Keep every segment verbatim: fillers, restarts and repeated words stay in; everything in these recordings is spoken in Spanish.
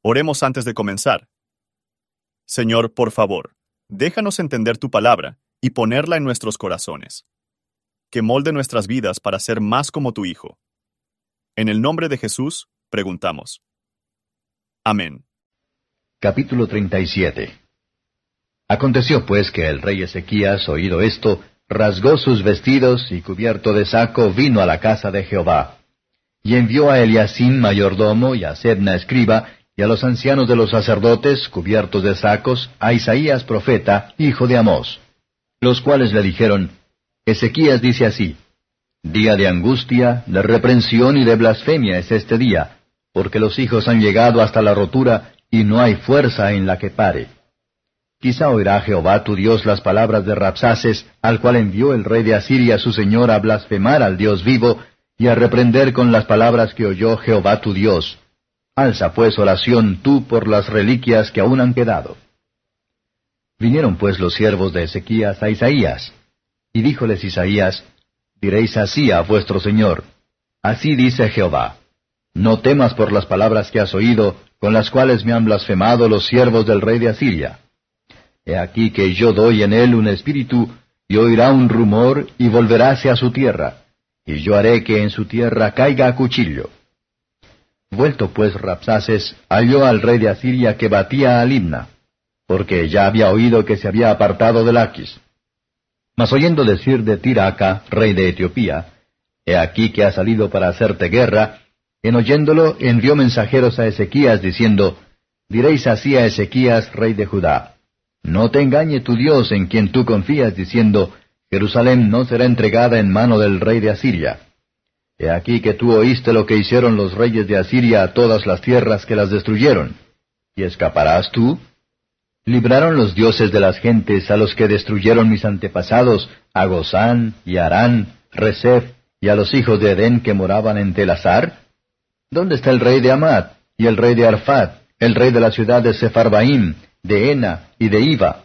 Oremos antes de comenzar. Señor, por favor, déjanos entender tu palabra y ponerla en nuestros corazones. Que molde nuestras vidas para ser más como tu Hijo. En el nombre de Jesús, preguntamos. Amén. Capítulo treinta y siete. Aconteció pues que el rey Ezequías, oído esto, rasgó sus vestidos y cubierto de saco vino a la casa de Jehová. Y envió a Eliacim mayordomo y a Sebna escriba, y a los ancianos de los sacerdotes, cubiertos de sacos, a Isaías profeta, hijo de Amós. Los cuales le dijeron, Ezequías dice así, Día de angustia, de reprensión y de blasfemia es este día, porque los hijos han llegado hasta la rotura, y no hay fuerza en la que pare. Quizá oirá Jehová tu Dios las palabras de Rabsaces, al cual envió el rey de Asiria su señor a blasfemar al Dios vivo, y a reprender con las palabras que oyó Jehová tu Dios. Alza pues oración tú por las reliquias que aún han quedado. Vinieron pues los siervos de Ezequías a Isaías, y díjoles Isaías, Diréis así a vuestro señor, así dice Jehová, no temas por las palabras que has oído, con las cuales me han blasfemado los siervos del rey de Asiria. He aquí que yo doy en él un espíritu, y oirá un rumor, y volveráse a su tierra, y yo haré que en su tierra caiga a cuchillo. Vuelto pues Rabsaces, halló al rey de Asiria que batía a Libna, porque ya había oído que se había apartado de Laquis. Mas oyendo decir de Tiraca, rey de Etiopía, he aquí que ha salido para hacerte guerra, en oyéndolo envió mensajeros a Ezequías diciendo, Diréis así a Ezequías, rey de Judá, no te engañe tu Dios en quien tú confías, diciendo, Jerusalén no será entregada en mano del rey de Asiria. He aquí que tú oíste lo que hicieron los reyes de Asiria a todas las tierras que las destruyeron. ¿Y escaparás tú? Libraron los dioses de las gentes a los que destruyeron mis antepasados, a Gozán, y a Harán, Resef, y a los hijos de Edén que moraban en Telasar? ¿Dónde está el rey de Amat, y el rey de Arfat, el rey de la ciudad de Sefarbaim, de Ena y de Iva?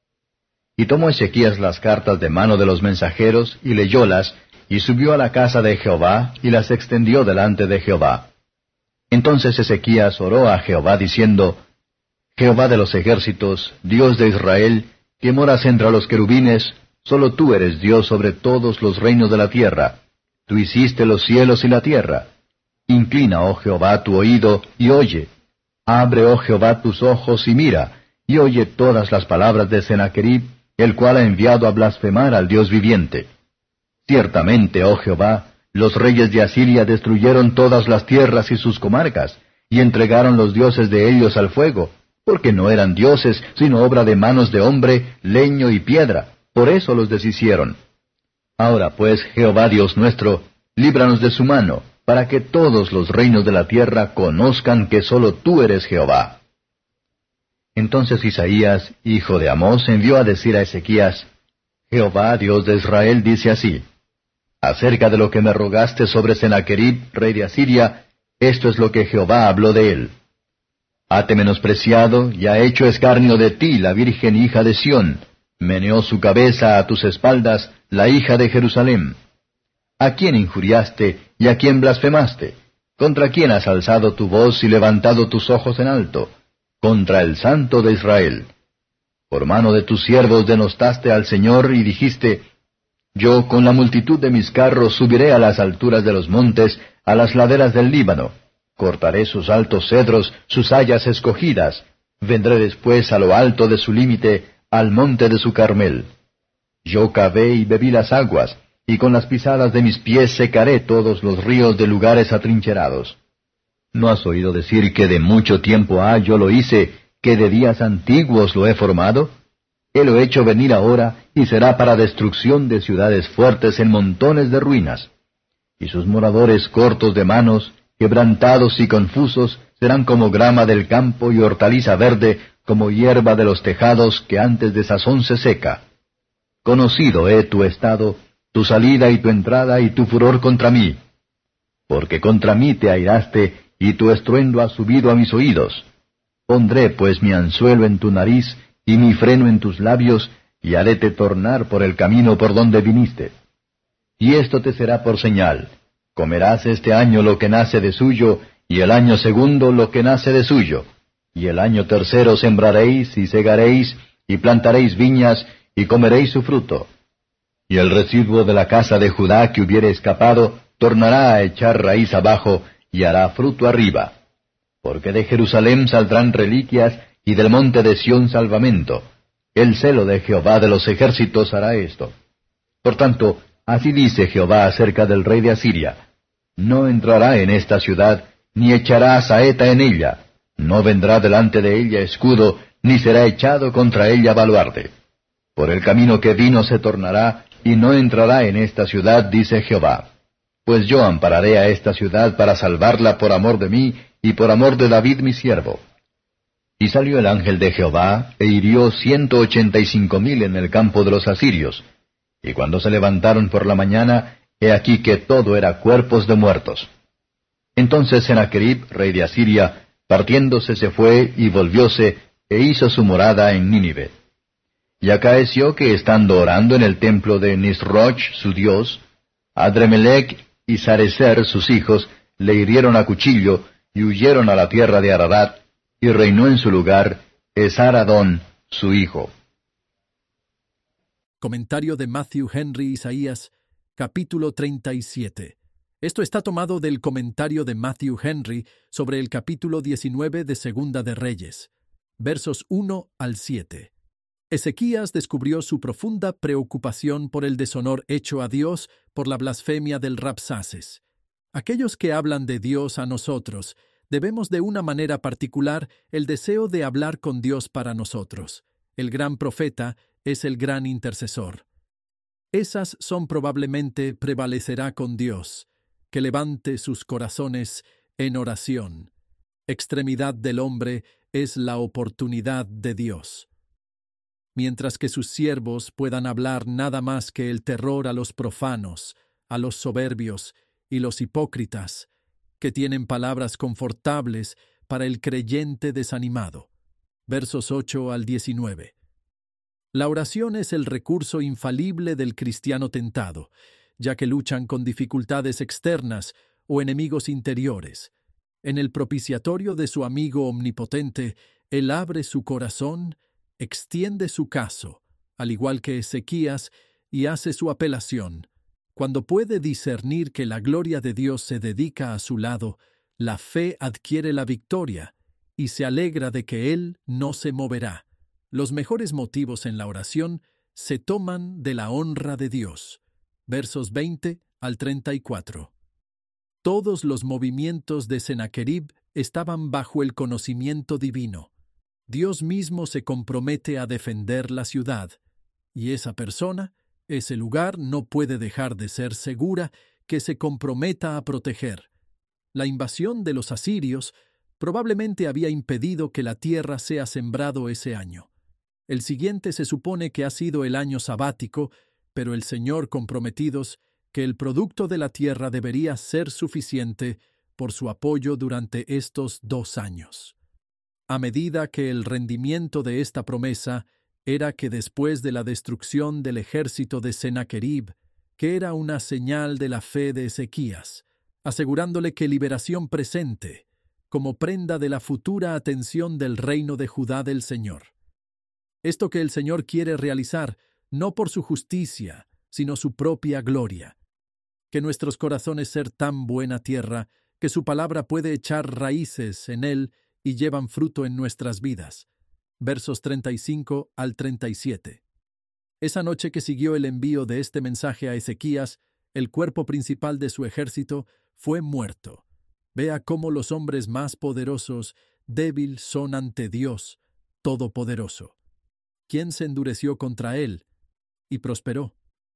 Y tomó Ezequías las cartas de mano de los mensajeros, y leyólas, y subió a la casa de Jehová, y las extendió delante de Jehová. Entonces Ezequías oró a Jehová, diciendo, Jehová de los ejércitos, Dios de Israel, que moras entre los querubines, solo tú eres Dios sobre todos los reinos de la tierra. Tú hiciste los cielos y la tierra. Inclina, oh Jehová, tu oído, y oye. Abre, oh Jehová, tus ojos, y mira, y oye todas las palabras de Sennacherib, el cual ha enviado a blasfemar al Dios viviente. Ciertamente, oh Jehová, los reyes de Asiria destruyeron todas las tierras y sus comarcas, y entregaron los dioses de ellos al fuego, porque no eran dioses, sino obra de manos de hombre, leño y piedra, por eso los deshicieron. Ahora pues, Jehová Dios nuestro, líbranos de su mano, para que todos los reinos de la tierra conozcan que sólo tú eres Jehová. Entonces Isaías, hijo de Amós, envió a decir a Ezequías, Jehová, Dios de Israel, dice así, acerca de lo que me rogaste sobre Sennacherib, rey de Asiria, esto es lo que Jehová habló de él. Hate menospreciado, y ha hecho escarnio de ti la virgen hija de Sión, meneó su cabeza a tus espaldas, la hija de Jerusalén. ¿A quién injuriaste, y a quién blasfemaste? ¿Contra quién has alzado tu voz y levantado tus ojos en alto? Contra el Santo de Israel. Por mano de tus siervos denostaste al Señor, y dijiste, Yo con la multitud de mis carros subiré a las alturas de los montes, a las laderas del Líbano. Cortaré sus altos cedros, sus hayas escogidas. Vendré después a lo alto de su límite, al monte de su Carmel. Yo cavé y bebí las aguas, y con las pisadas de mis pies secaré todos los ríos de lugares atrincherados. ¿No has oído decir que de mucho tiempo ha yo lo hice, que de días antiguos lo he formado? He lo hecho venir ahora, y será para destrucción de ciudades fuertes en montones de ruinas. Y sus moradores cortos de manos, quebrantados y confusos, serán como grama del campo y hortaliza verde, como hierba de los tejados que antes de sazón se seca. Conocido he tu estado, tu salida y tu entrada y tu furor contra mí. Porque contra mí te airaste, y tu estruendo ha subido a mis oídos. Pondré pues mi anzuelo en tu nariz, y mi freno en tus labios, y haréte tornar por el camino por donde viniste. Y esto te será por señal. Comerás este año lo que nace de suyo, y el año segundo lo que nace de suyo. Y el año tercero sembraréis y segaréis, y plantaréis viñas, y comeréis su fruto. Y el residuo de la casa de Judá que hubiere escapado, tornará a echar raíz abajo, y hará fruto arriba. Porque de Jerusalén saldrán reliquias, y del monte de Sión salvamento. El celo de Jehová de los ejércitos hará esto. Por tanto, así dice Jehová acerca del rey de Asiria: no entrará en esta ciudad, ni echará saeta en ella. No vendrá delante de ella escudo, ni será echado contra ella baluarte. Por el camino que vino se tornará, y no entrará en esta ciudad, dice Jehová. Pues yo ampararé a esta ciudad para salvarla por amor de mí, y por amor de David mi siervo. Y salió el ángel de Jehová, e hirió ciento ochenta y cinco mil en el campo de los asirios. Y cuando se levantaron por la mañana, he aquí que todo era cuerpos de muertos. Entonces Sennacherib, rey de Asiria, partiéndose se fue y volvióse, e hizo su morada en Nínive. Y acaeció que estando orando en el templo de Nisroch, su dios, Adremelech y Sarecer, sus hijos, le hirieron a cuchillo, y huyeron a la tierra de Ararat, y reinó en su lugar Esar-Adón, su hijo. Comentario de Matthew Henry Isaías, capítulo treinta y siete. Esto está tomado del comentario de Matthew Henry sobre el capítulo diecinueve de Segunda de Reyes, versos uno al siete. Ezequías descubrió su profunda preocupación por el deshonor hecho a Dios por la blasfemia del Rabsaces. Aquellos que hablan de Dios a nosotros, debemos de una manera particular el deseo de hablar con Dios para nosotros. El gran profeta es el gran intercesor. Esas son probablemente prevalecerá con Dios, que levante sus corazones en oración. Extremidad del hombre es la oportunidad de Dios. Mientras que sus siervos puedan hablar nada más que el terror a los profanos, a los soberbios y los hipócritas, que tienen palabras confortables para el creyente desanimado. Versos ocho al diecinueve. La oración es el recurso infalible del cristiano tentado, ya que luchan con dificultades externas o enemigos interiores. En el propiciatorio de su amigo omnipotente, él abre su corazón, extiende su caso, al igual que Ezequías, y hace su apelación. Cuando puede discernir que la gloria de Dios se dedica a su lado, la fe adquiere la victoria y se alegra de que Él no se moverá. Los mejores motivos en la oración se toman de la honra de Dios. Versos veinte al treinta y cuatro. Todos los movimientos de Sennacherib estaban bajo el conocimiento divino. Dios mismo se compromete a defender la ciudad, y esa persona, ese lugar, no puede dejar de ser segura que se comprometa a proteger. La invasión de los asirios probablemente había impedido que la tierra sea sembrado ese año. El siguiente se supone que ha sido el año sabático, pero el Señor comprometidos que el producto de la tierra debería ser suficiente por su apoyo durante estos dos años. A medida que el rendimiento de esta promesa era que después de la destrucción del ejército de Sennacherib, que era una señal de la fe de Ezequías, asegurándole que liberación presente, como prenda de la futura atención del reino de Judá del Señor. Esto que el Señor quiere realizar, no por su justicia, sino su propia gloria. Que nuestros corazones ser tan buena tierra, que su palabra puede echar raíces en él y llevan fruto en nuestras vidas. Versos treinta y cinco al treinta y siete. Esa noche que siguió el envío de este mensaje a Ezequías, el cuerpo principal de su ejército fue muerto. Vea cómo los hombres más poderosos, débil son ante Dios, todopoderoso. ¿Quién se endureció contra él y prosperó?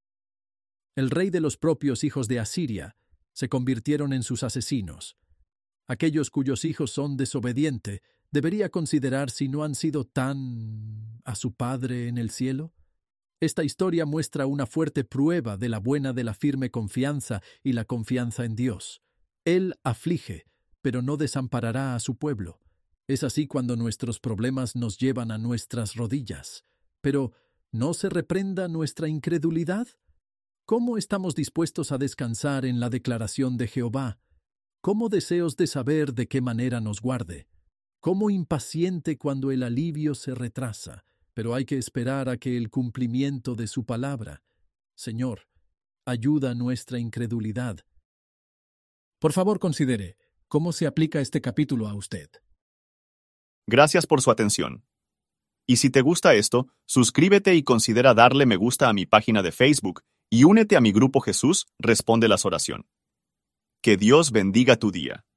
El rey de los propios hijos de Asiria se convirtieron en sus asesinos. Aquellos cuyos hijos son desobedientes, ¿debería considerar si no han sido tan a su Padre en el cielo? Esta historia muestra una fuerte prueba de la buena de la firme confianza y la confianza en Dios. Él aflige, pero no desamparará a su pueblo. Es así cuando nuestros problemas nos llevan a nuestras rodillas. Pero, ¿no se reprenda nuestra incredulidad? ¿Cómo estamos dispuestos a descansar en la declaración de Jehová? ¿Cómo deseos de saber de qué manera nos guarde? Cómo impaciente cuando el alivio se retrasa, pero hay que esperar a que el cumplimiento de su palabra. Señor, ayuda nuestra incredulidad. Por favor, considere cómo se aplica este capítulo a usted. Gracias por su atención. Y si te gusta esto, suscríbete y considera darle me gusta a mi página de Facebook y únete a mi grupo Jesús Responde las Oraciones. Que Dios bendiga tu día.